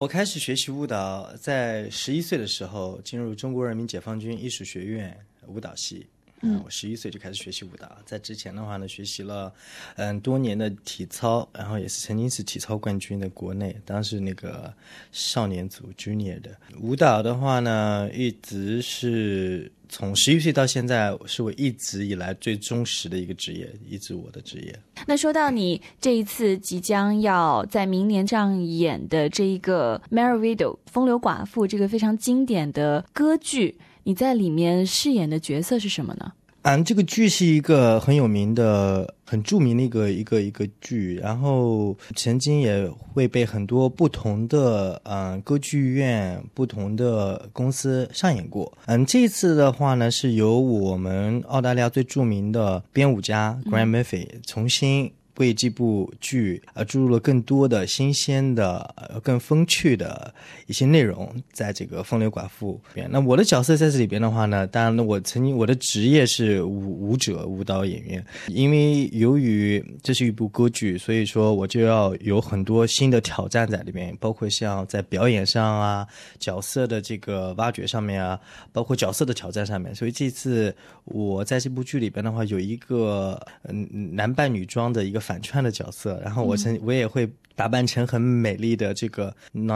我开始学习舞蹈在11岁的时候进入中国人民解放军艺术学院舞蹈系。我11岁就开始学习舞蹈，在之前的话呢，学习了多年的体操，然后也是曾经是体操冠军的国内，当时那个少年组 Junior 的舞蹈的话呢，一直是从11岁到现在，是我一直以来最忠实的一个职业，一直我的职业。 那说到你这一次即将要在明年上演的这一个 Merry Widow 风流寡妇这个非常经典的歌剧，你在里面饰演的角色是什么呢？ 这个剧是一个很有名的、很著名的一个剧，然后曾经也会被很多不同的歌剧院、不同的公司上演过。这一次的话呢，是由我们澳大利亚最著名的编舞家 Graham Murphy 重新为这部剧注入了更多的新鲜的更风趣的一些内容在这个风流寡妇里边。那我的角色在这里边的话呢，当然我的职业是舞者、舞蹈演员，因为由于这是一部歌剧，所以说我就要有很多新的挑战在里边，包括像在表演上啊、角色的这个挖掘上面啊，包括角色的挑战上面。所以这次我在这部剧里边的话，有一个男扮女装的一个反串的角色，然后我也会打扮成很美丽的这个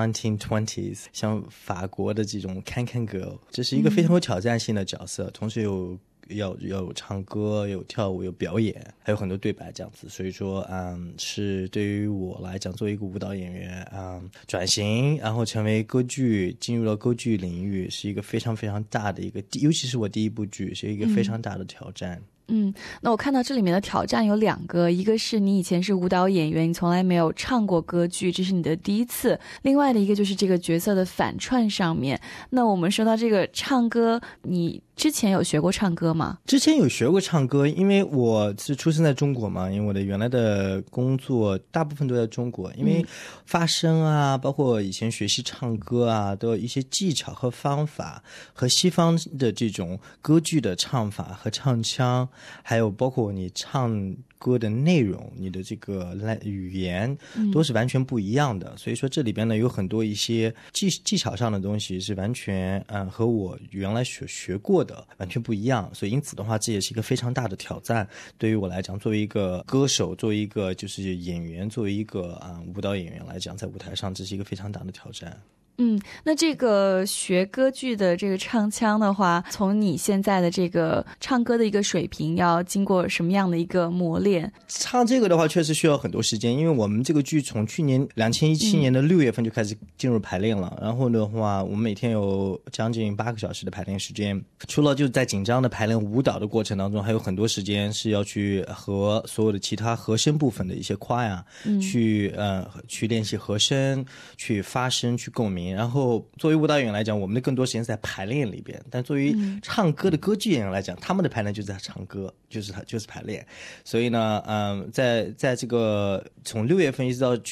1920s 像法国的这种 Can Girl， 这是一个非常有挑战性的角色，同时有唱歌、有跳舞、有表演，还有很多对白这样子。所以说是对于我来讲，作为一个舞蹈演员转型，然后成为歌剧，进入了歌剧领域，是一个非常非常大的一个，尤其是我第一部剧，是一个非常大的挑战。 那我看到这里面的挑战有2个，一个是你以前是舞蹈演员，你从来没有唱过歌剧，这是你的第一次，另外的一个就是这个角色的反串上面。那我们说到这个唱歌，你之前有学过唱歌吗？ 之前有学过唱歌，因为我是出生在中国嘛，因为我的原来的工作大部分都在中国，因为发声啊，包括以前学习唱歌啊，都有一些技巧和方法，和西方的这种歌剧的唱法和唱腔，还有包括你唱歌的内容，你的这个语言都是完全不一样的。所以说这里边呢有很多一些技巧上的东西是完全和我原来所学过的完全不一样，所以因此的话这也是一个非常大的挑战。对于我来讲，作为一个歌手，作为一个就是演员，作为一个舞蹈演员来讲，在舞台上这是一个非常大的挑战。 那这个学歌剧的这个唱腔的话，从你现在的这个唱歌的一个水平，要经过什么样的一个磨练？ 唱这个的话，确实需要很多时间，因为我们这个剧从去年2017年的6月份就开始进入排练了，然后的话，我们每天有将近8个小时的排练时间。除了就在紧张的排练舞蹈的过程当中，还有很多时间是要去和所有的其他和声部分的一些跨呀，去练习和声，去发声，去共鸣。然后作为舞蹈演员来讲，我们的更多时间是在排练里边，但作为唱歌的歌剧演员来讲，他们的排练就是在唱歌，就是排练。所以呢在这个从6月份一直到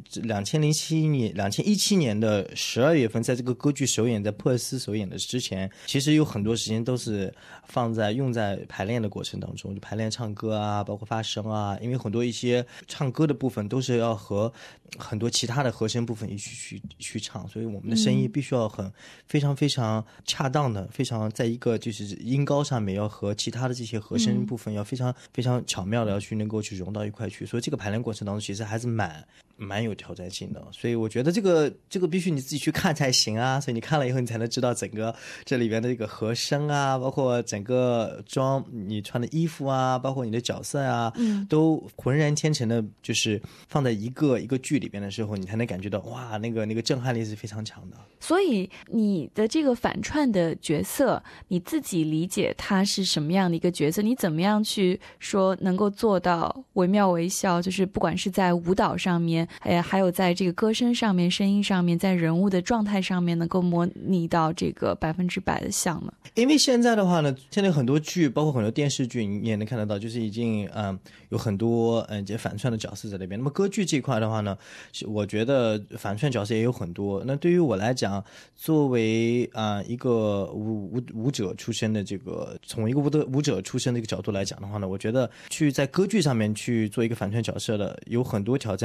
2017年的12月份，在这个歌剧首演，在珀斯首演的之前，其实有很多时间都是用在排练的过程当中，就排练唱歌啊，包括发声啊，因为很多一些唱歌的部分都是要和很多其他的和声部分一起去唱，所以我们的声音必须要非常非常恰当的，非常在一个就是音高上面要和其他的这些和声部分要非常非常巧妙的要去能够去融到一块去，所以这个排练过程当中其实还是蛮有挑战性的。所以我觉得这个必须你自己去看才行啊，所以你看了以后你才能知道整个这里边的这个和声啊，包括整个你穿的衣服啊，包括你的角色啊，都浑然天成的，就是放在一个剧里边的时候，你才能感觉到哇，那个震撼力是非常强的。 所以你的这个反串的角色，你自己理解它是什么样的一个角色？你怎么样去说能够做到惟妙惟肖？就是不管是在舞蹈上面，还有在这个歌声上面、声音上面，在人物的状态上面，能够模拟到这个100%的像呢？ 因为现在的话呢，现在很多剧，包括很多电视剧，你也能看得到，就是已经有很多这反串的角色在那边。那么歌剧这一块的话呢，我觉得反串角色也有很多。那对于我来讲，作为一个舞者出身的这个，从一个舞者出身的一个角度来讲的话呢，我觉得在歌剧上面去做一个反串角色的，有很多挑战，就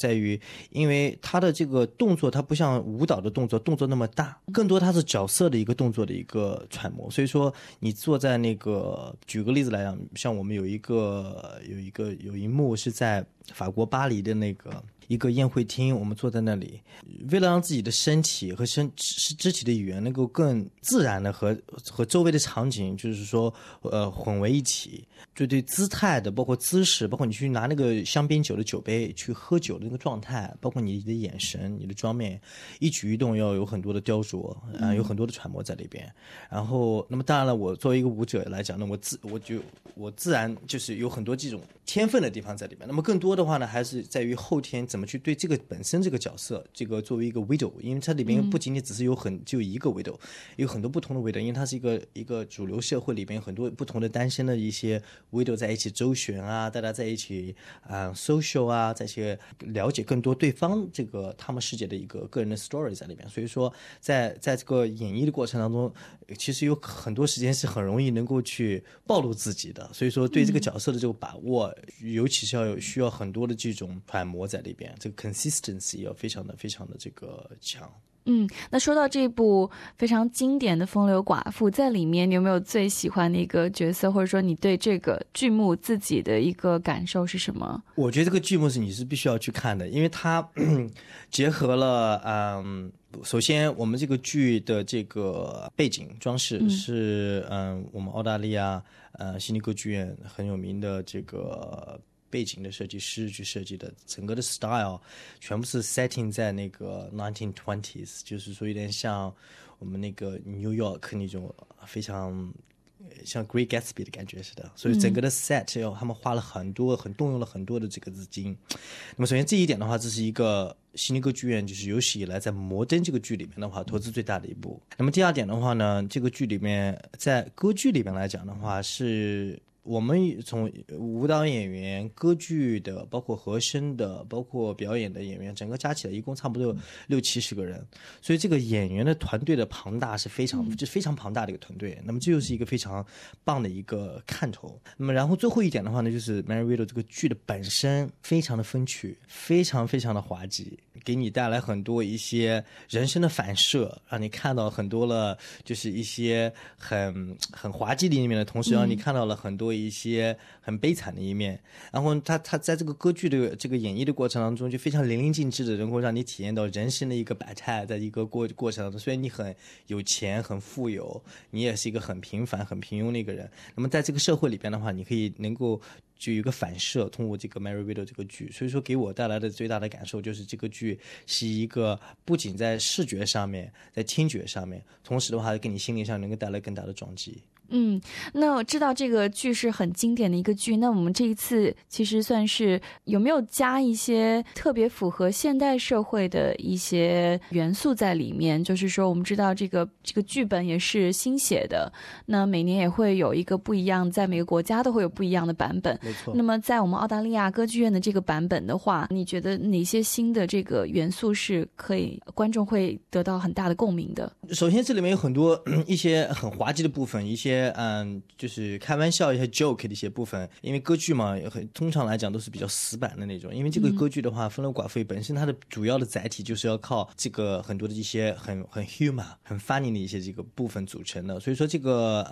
在于，因为他的这个动作，它不像舞蹈的动作那么大，更多它是角色的一个动作的一个揣摩。所以说，你坐在那个，举个例子来讲，像我们有一幕是在法国巴黎的那个一个宴会厅，我们坐在那里，为了让自己的身体和肢体的语言能够更自然的和周围的场景，就是说混为一起，就对姿态的，包括姿势，包括你去拿那个香槟酒的酒杯去喝酒的那个状态，包括你的眼神、你的妆面，一举一动要有很多的雕琢，有很多的揣摩在里边。然后，那么当然了，我作为一个舞者来讲呢，我自然就是有很多这种天分的地方在里面。那么更多的话呢，还是在于后天怎么去对这个本身这个角色，这个作为一个 widow， 因为它里面不仅仅只是就一个 widow， 有很多不同的 widow， 因为它是一个主流社会里边有很多不同的单身的一些 widow 在一起周旋啊，大家在一起social 啊，在一起了解更多对方这个他们世界的一个个人的 story 在里面。所以说在这个演绎的过程当中，其实有很多时间是很容易能够去暴露自己的，所以说对这个角色的这个把握，尤其是需要很多的这种揣摩在里边，这个 consistency 要非常的这个强。 那说到这部非常经典的《风流寡妇》，在里面你有没有最喜欢的一个角色，或者说你对这个剧目自己的一个感受是什么？ 我觉得这个剧目你是必须要去看的，因为它结合了首先我们这个剧的这个背景装饰是我们澳大利亚悉尼歌剧院很有名的这个背景的设计师去设计的，整个的 style 全部是 setting 在那个 1920s， 就是说有点像我们那个 New York 那种非常像 Great Gatsby 的感觉似的，所以整个的 set 他们花了动用了很多的这个资金。那么首先这一点的话，这是一个悉尼歌剧院就是有史以来在摩登这个剧里面的话投资最大的一部。那么第二点的话呢，这个剧里面在歌剧里面来讲的话，是我们从舞蹈演员、歌剧的，包括和声的，包括表演的演员，整个加起来一共差不多有60-70个人，所以这个演员的团队的庞大是非常庞大的一个团队。那么这就是一个非常棒的一个看头。那么然后最后一点的话呢，就是 Mary Widow 这个剧的本身非常的风趣，非常的滑稽，给你带来很多一些人生的反射，让你看到很多了，就是一些很滑稽的一面的同时，让你看到了很多一些很悲惨的一面。然后他在这个歌剧的这个演绎的过程当中，就非常淋漓尽致的能够让你体验到人生的一个百态，在一个过程当中，虽然你很有钱很富有，你也是一个很平凡很平庸的一个人，那么在这个社会里边的话，你可以能够就有一个反射，通过这个 Mary Widow 这个剧。所以说给我带来的最大的感受就是这个剧是一个不仅在视觉上面，在听觉上面，同时的话给你心灵上能够带来更大的撞击。 那我知道这个剧是很经典的一个剧，那我们这一次其实算是有没有加一些特别符合现代社会的一些元素在里面？就是说我们知道这个剧本也是新写的，那每年也会有一个不一样，在每个国家都会有不一样的版本。 没错。 那么在我们澳大利亚歌剧院的这个版本的话，你觉得哪些新的这个元素是可以观众会得到很大的共鸣的？ 首先这里面有很多一些很滑稽的部分，一些就是开玩笑一些 joke 的一些部分，因为歌剧嘛，通常来讲都是比较死板的那种。因为这个歌剧的话，风流寡妇本身它的主要的载体就是要靠这个很多的一些很 humor 很 funny 的一些这个部分组成的，所以说这个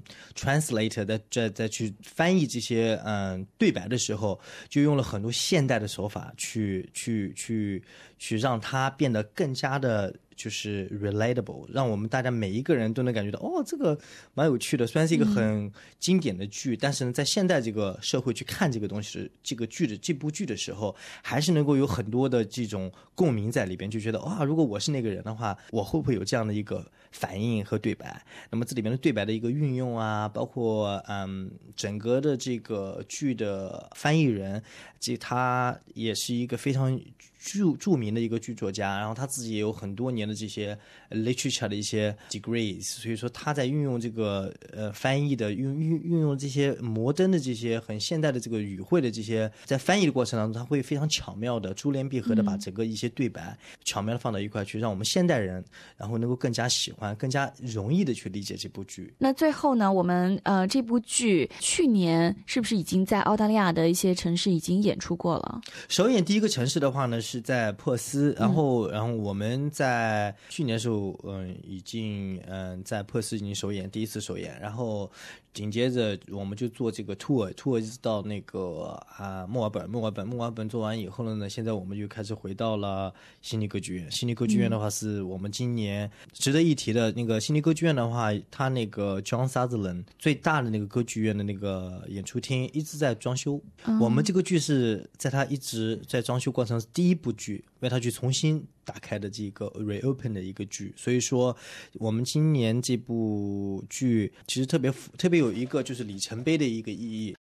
translator 在去翻译这些对白的时候，就用了很多现代的手法去让它变得更加的就是 relatable， 让我们大家每一个人都能感觉到这个蛮有趣的。虽然是一个很经典的剧，但是呢，在现代这个社会去看这个东西，这部剧的时候，还是能够有很多的这种共鸣在里边，就觉得如果我是那个人的话，我会不会有这样的一个反应和对白？那么这里面的对白的一个运用啊，包括整个的这个剧的翻译人，他也是一个非常著名的一个剧作家，然后他自己也有很多年的这些 literature 的一些 degrees， 所以说他在运用这个翻译的运用这些摩登的这些很现代的这个语汇的这些，在翻译的过程当中，他会非常巧妙的珠联璧合的把整个一些对白巧妙的放到一块去，让我们现代人然后能够更加喜欢，更加容易的去理解这部剧。 那最后呢，我们这部剧去年是不是已经在澳大利亚的一些城市已经演出过了？ 首演第一个城市的话呢是在珀斯，然后我们在去年的时候，已经在珀斯已经首演，第一次首演，然后紧接着我们就做这个 tour 一直到那个墨尔本做完以后呢，现在我们就开始回到了悉尼歌剧院。悉尼歌剧院的话是我们今年值得一提的，那个悉尼歌剧院的话，它那个 John Sutherland 最大的那个歌剧院的那个演出厅一直在装修。我们这个剧是在它一直在装修过程第一部剧，为它去重新打开的这个 reopen 的一个剧，所以说我们今年这部剧其实特别有一个就是里程碑的一个意义。